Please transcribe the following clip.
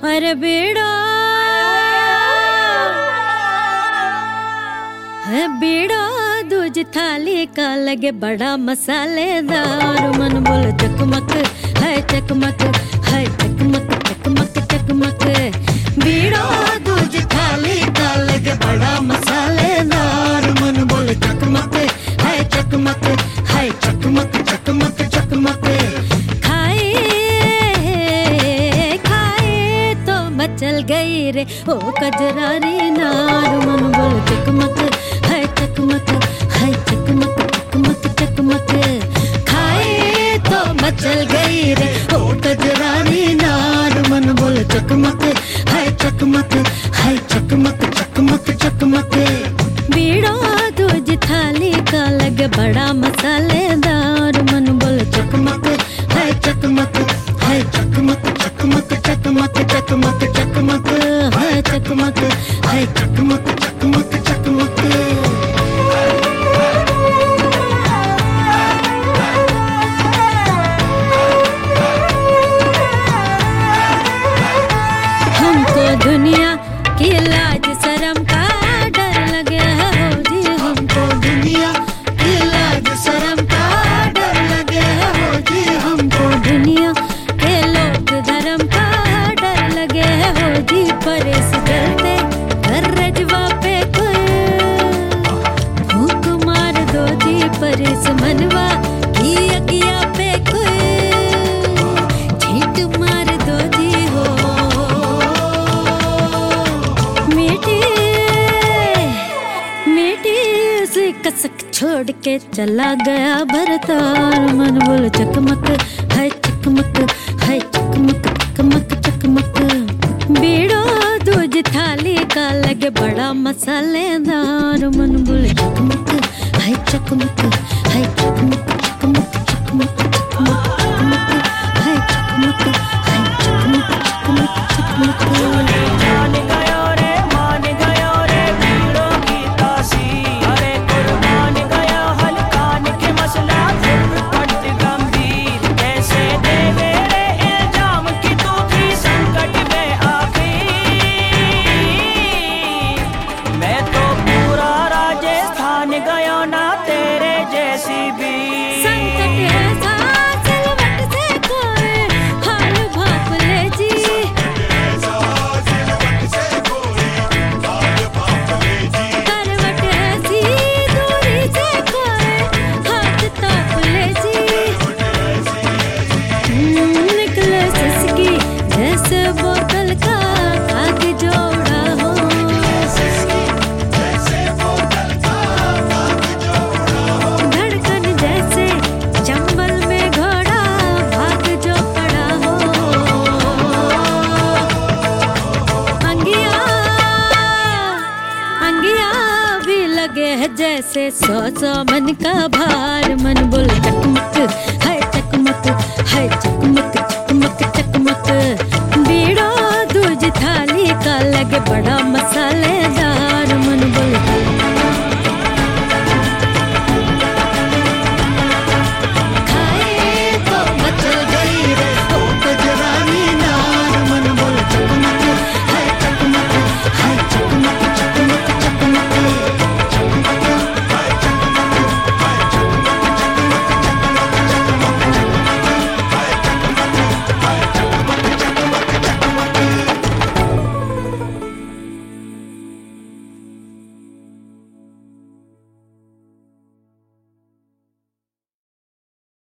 अरे बेड़ा है बेड़ा दूज थाली का लगे बड़ा मसालेदार। मन बोल चकमक है चकमक है चकमक चकमक चकमक। बेड़ा दूज थाली का लगे बड़ा मसालेदार। मन बोल चकमक है चकमक है चकमक चकमक चकमक। चल गई रे ओ कजरारी नार। मन बोल चकमक है चकमक है चकमक चकमक चकमक। खाए तो मचल गई रे ओ कजरारी नार। मन बोल चकमक है चकमक है चकमक चकमक चकमक। बीड़ा दूज थाली का लगे बड़ा मसालेदार। मन बोल चकमक है चकमक है चकमक चकमक चकमक चकमक चकमक है चकमक है चकमक चकमक चकमक। हमको दुनिया की लाज शर्म का डर लगे है हो जी। हमको दुनिया की लाज शर्म का डर लगे है हो जी। हमको दुनिया के लोग धर्म का डर लगे है हो जी। परेश चलते घर रजवा पे कोई भूख मार दो जी। परेश मनवा की अकिया पे कोई छींट मार दो जी हो। मीठी मीठी से कसक छोड़ के चला गया भरतार। मन बोल चकमक है चकमक है चकमक चकमक चकमक। बीड़ा दूज थाली का लगे बड़ा मसालेदार। मन बोल चकमक है चकमक है चकमक चकमक चकमक चकमक चकमक है चकमक है चकमक चकमक चकमक। मान गयो रे बीड़ों की तासी। अरे कुर्बान गया हलकान के मसला बड़ गंभीर। कैसे देवे रे इल्जाम की तू थी संकट में आखिर। मैं तो पूरा राजस्थान गयो ना तेरे जैसी भी। संकट ऐसा सिलवट से कोई हाल भाप ले जी। करवट ऐसी दूरी से कोई हाथ ताप ले जी। निकले सिसकी जैसे बोतल का आग जोड़ा हो। धड़कन जैसे चंबल में घोड़ा भाग जो पड़ा हो। अंगिया अंगिया भी लगे है जैसे 100 मन का भार। मन बोल चकमक है चकमक है चकमक चकमक चकमक। बीड़ा दूज थाली का लगे बड़ा मसाला।